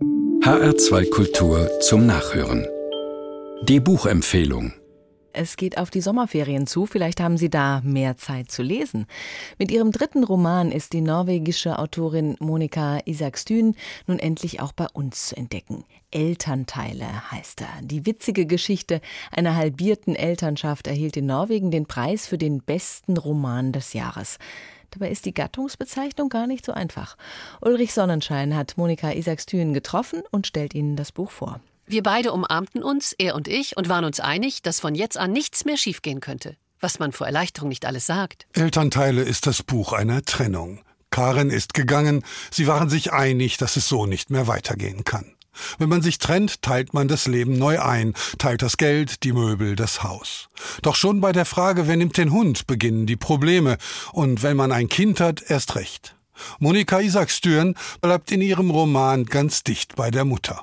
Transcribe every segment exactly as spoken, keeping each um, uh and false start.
H R zwei Kultur zum Nachhören. Die Buchempfehlung. Es geht auf die Sommerferien zu, vielleicht haben Sie da mehr Zeit zu lesen. Mit ihrem dritten Roman ist die norwegische Autorin Monica Isakstuen nun endlich auch bei uns zu entdecken. Elternteile heißt er. Die witzige Geschichte einer halbierten Elternschaft erhielt in Norwegen den Preis für den besten Roman des Jahres. Dabei ist die Gattungsbezeichnung gar nicht so einfach. Ulrich Sonnenschein hat Monica Isakstuen getroffen und stellt Ihnen das Buch vor. Wir beide umarmten uns, er und ich, und waren uns einig, dass von jetzt an nichts mehr schiefgehen könnte. Was man vor Erleichterung nicht alles sagt. Elternteile ist das Buch einer Trennung. Karen ist gegangen. Sie waren sich einig, dass es so nicht mehr weitergehen kann. Wenn man sich trennt, teilt man das Leben neu ein, teilt das Geld, die Möbel, das Haus. Doch schon bei der Frage, wer nimmt den Hund, beginnen die Probleme. Und wenn man ein Kind hat, erst recht. Monica Isakstuen bleibt in ihrem Roman ganz dicht bei der Mutter.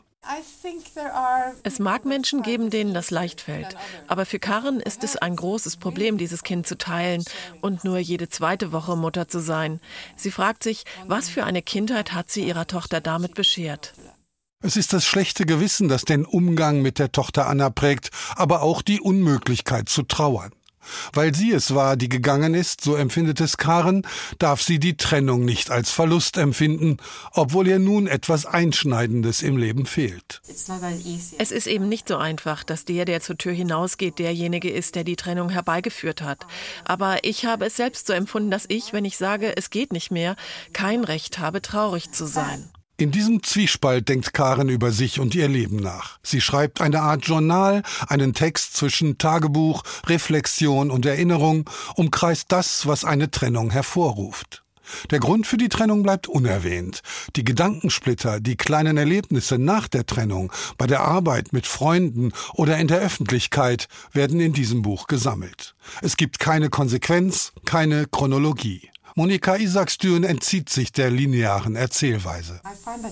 Es mag Menschen geben, denen das leicht fällt. Aber für Karen ist es ein großes Problem, dieses Kind zu teilen und nur jede zweite Woche Mutter zu sein. Sie fragt sich, was für eine Kindheit hat sie ihrer Tochter damit beschert? Es ist das schlechte Gewissen, das den Umgang mit der Tochter Anna prägt, aber auch die Unmöglichkeit zu trauern. Weil sie es war, die gegangen ist, so empfindet es Karen, darf sie die Trennung nicht als Verlust empfinden, obwohl ihr nun etwas Einschneidendes im Leben fehlt. Es ist eben nicht so einfach, dass der, der zur Tür hinausgeht, derjenige ist, der die Trennung herbeigeführt hat. Aber ich habe es selbst so empfunden, dass ich, wenn ich sage, es geht nicht mehr, kein Recht habe, traurig zu sein. In diesem Zwiespalt denkt Karen über sich und ihr Leben nach. Sie schreibt eine Art Journal, einen Text zwischen Tagebuch, Reflexion und Erinnerung, umkreist das, was eine Trennung hervorruft. Der Grund für die Trennung bleibt unerwähnt. Die Gedankensplitter, die kleinen Erlebnisse nach der Trennung, bei der Arbeit mit Freunden oder in der Öffentlichkeit, werden in diesem Buch gesammelt. Es gibt keine Konsequenz, keine Chronologie. Monica Isakstuen entzieht sich der linearen Erzählweise.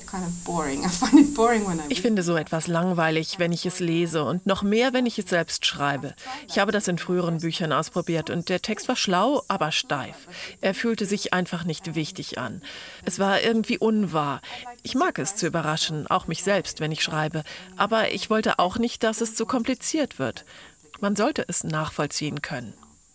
Ich finde so etwas langweilig, wenn ich es lese und noch mehr, wenn ich es selbst schreibe. Ich habe das in früheren Büchern ausprobiert und der Text war schlau, aber steif. Er fühlte sich einfach nicht wichtig an. Es war irgendwie unwahr. Ich mag es zu überraschen, auch mich selbst, wenn ich schreibe. Aber ich wollte auch nicht, dass es zu kompliziert wird. Man sollte es nachvollziehen können.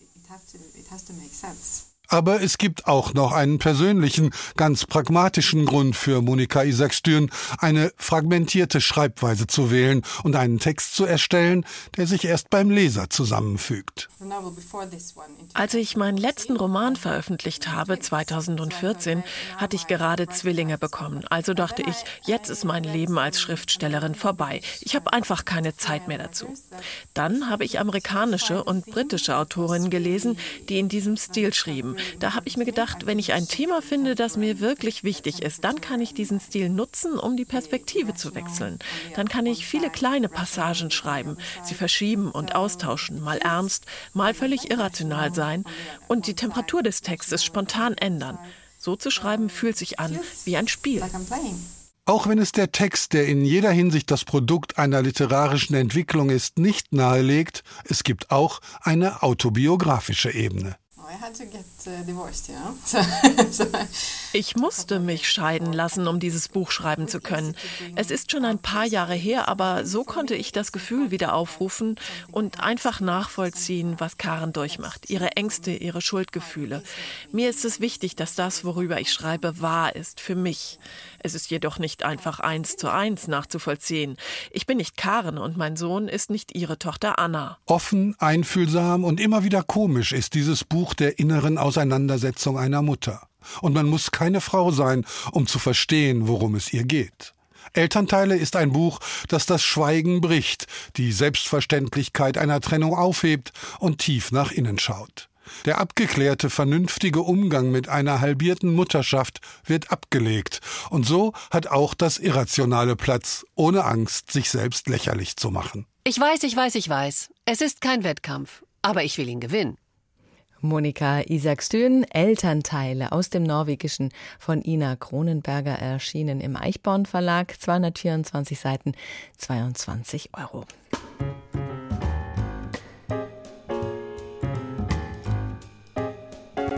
Aber es gibt auch noch einen persönlichen, ganz pragmatischen Grund für Monica Isakstuen, eine fragmentierte Schreibweise zu wählen und einen Text zu erstellen, der sich erst beim Leser zusammenfügt. Als ich meinen letzten Roman veröffentlicht habe, zweitausendvierzehn, hatte ich gerade Zwillinge bekommen. Also dachte ich, jetzt ist mein Leben als Schriftstellerin vorbei. Ich habe einfach keine Zeit mehr dazu. Dann habe ich amerikanische und britische Autorinnen gelesen, die in diesem Stil schrieben. Da habe ich mir gedacht, wenn ich ein Thema finde, das mir wirklich wichtig ist, dann kann ich diesen Stil nutzen, um die Perspektive zu wechseln. Dann kann ich viele kleine Passagen schreiben, sie verschieben und austauschen, mal ernst, mal völlig irrational sein und die Temperatur des Textes spontan ändern. So zu schreiben fühlt sich an wie ein Spiel. Auch wenn es der Text, der in jeder Hinsicht das Produkt einer literarischen Entwicklung ist, nicht nahelegt, es gibt auch eine autobiografische Ebene. Ich musste mich scheiden lassen, um dieses Buch schreiben zu können. Es ist schon ein paar Jahre her, aber so konnte ich das Gefühl wieder aufrufen und einfach nachvollziehen, was Karen durchmacht. Ihre Ängste, ihre Schuldgefühle. Mir ist es wichtig, dass das, worüber ich schreibe, wahr ist, für mich. Es ist jedoch nicht einfach eins zu eins nachzuvollziehen. Ich bin nicht Karen und mein Sohn ist nicht ihre Tochter Anna. Offen, einfühlsam und immer wieder komisch ist dieses Buch der inneren Auseinandersetzung einer Mutter. Und man muss keine Frau sein, um zu verstehen, worum es ihr geht. Elternteile ist ein Buch, das das Schweigen bricht, die Selbstverständlichkeit einer Trennung aufhebt und tief nach innen schaut. Der abgeklärte, vernünftige Umgang mit einer halbierten Mutterschaft wird abgelegt. Und so hat auch das Irrationale Platz, ohne Angst, sich selbst lächerlich zu machen. Ich weiß, ich weiß, ich weiß. Es ist kein Wettkampf, aber ich will ihn gewinnen. Monica Isakstuen, Elternteile aus dem Norwegischen, von Ina Kronenberger, erschienen im Eichborn Verlag, zweihundertvierundzwanzig Seiten, zweiundzwanzig Euro.